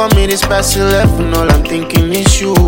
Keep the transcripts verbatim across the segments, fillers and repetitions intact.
come it is past eleven, all I'm thinking is you.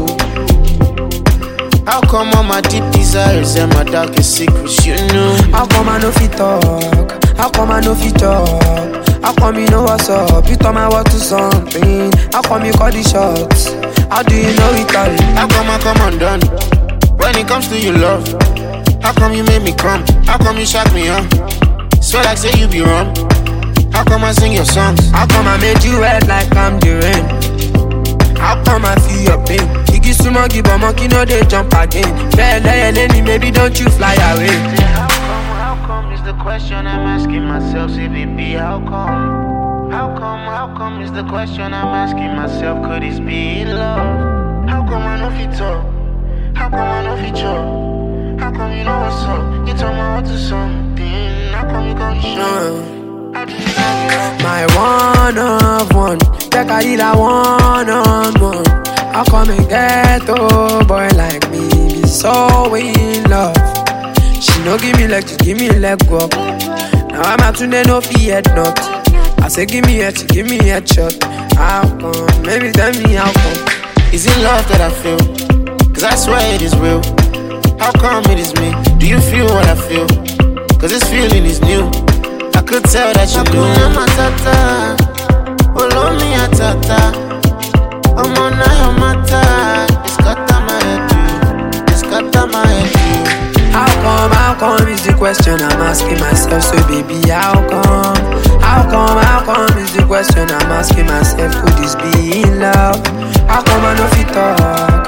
How come all my deep desires and my darkest secrets you knew? How come I no fit talk? How come I no fit talk? How come you know what's up? You turn my word to something. How come you call the shots? How do you know it all? How come I come undone when it comes to your love? How come you made me come? How come you shock me up? Swear like say you be wrong. How come I sing your songs? How come I made you wet like I'm the rain? How come I feel your pain? Iggy sumo give a monkey no they jump again. Fair lady, maybe don't you fly away. How come, how come is the question I'm asking myself, say baby, how come? How come, how come is the question I'm asking myself, could this be love? How come I know fit talk? How come I know fit talk? How come you know what's up? You told me what to something. How come you gon' show? How do you know? My one of one, take a deal one on one. How come a ghetto boy like me be so in love? She no give me leg, she give me leg go. Now I'm out today, no fear not. I say give me a, she give me a shot. How come? Maybe tell me how come? Is it love that I feel? Cause I swear it is real. How come it is me? Do you feel what I feel? Cause this feeling is new. I could tell that you knew. Hakuna matata, olomi atata. I'm on your matter. It's got my head, dude. It's got my head, dude. How come, how come is the question I'm asking myself. So baby, how come? How come, how come is the question I'm asking myself. Could this be in love? How come I no fit talk?